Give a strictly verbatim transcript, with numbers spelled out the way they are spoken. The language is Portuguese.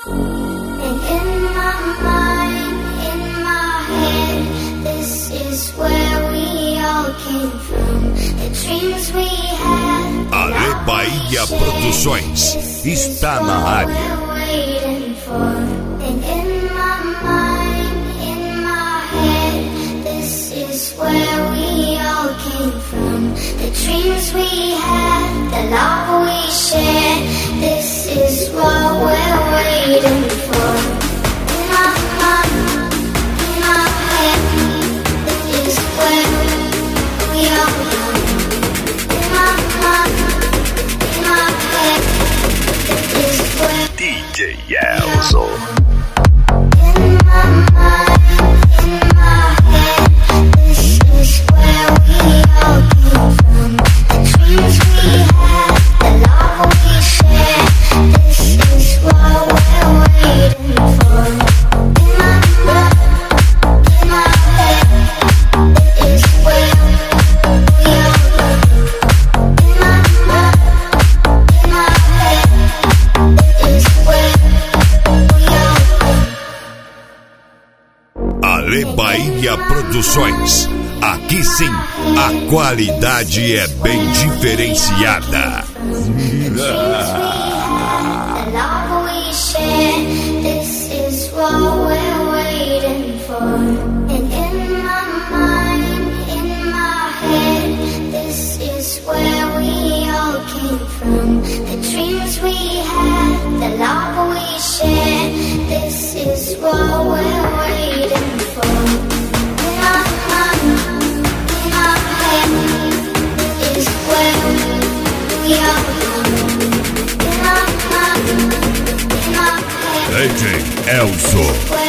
And in my mind, in my head, this is where we all came from. The dreams we had. Ale Bahia Produções está na área. And in my mind, in my head, this is where we all came from. The dreams we had, the love we shared, this is what we're waiting for. In my mind, in my head, this is where we all come. In my mind, in my head, this is where D J Elzo. Ale Bahia Produções. Aqui sim, a qualidade é bem diferenciada. D J Elzo.